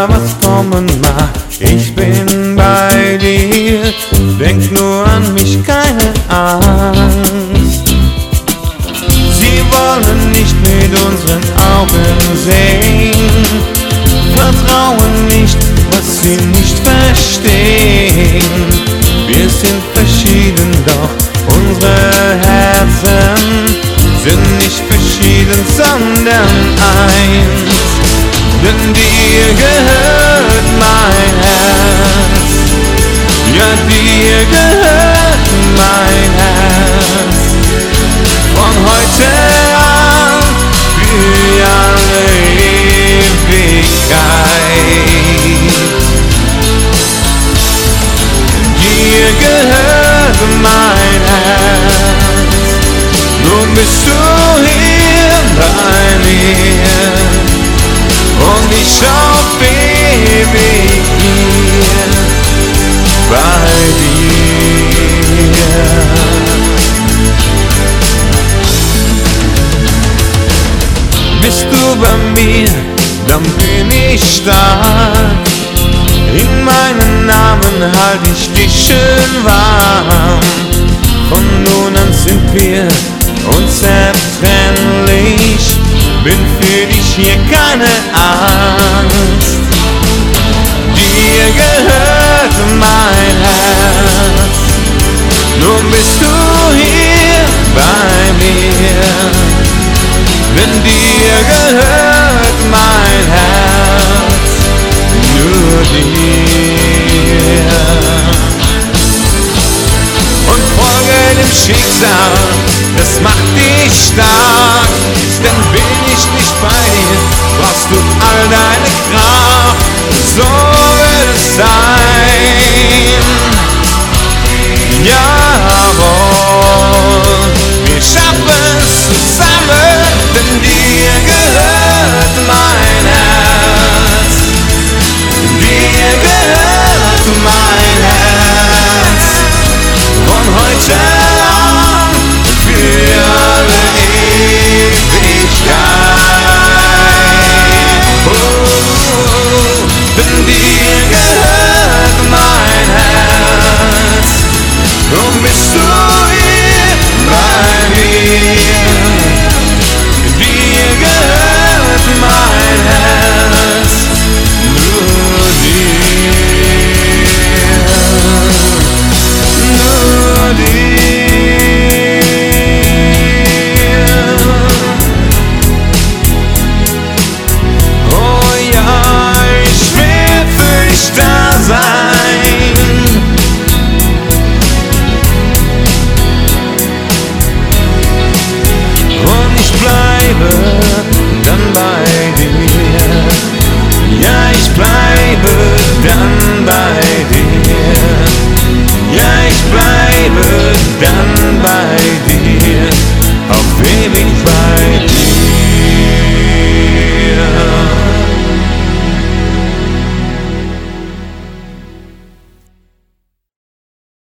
egal was kommen mag, ich bin bei dir. Denk nur an mich, keine Angst. Sie wollen nicht mit unseren Augen sehen, vertrauen nicht, was sie nicht verstehen. Wir sind verschieden, doch unsere Herzen sind nicht verschieden, sondern eins. Denn dir gehört mein Herz, ja dir gehört mein Herz. Von heute an für alle Ewigkeit. Dir gehört mein Herz, nun bist du hier bei mir und ich auf ewig hier bei dir. Bist du bei mir, dann bin ich stark. In meinen Namen halt ich dich schön warm. Von nun an sind wir unzertrennlich. Bin für dich hier keine Angst. Dir gehört mein Herz, nun bist du hier bei mir. Denn dir gehört mein Herz, nur dir. Und folge dem Schicksal, das macht dich stark. Denn bin ich nicht bei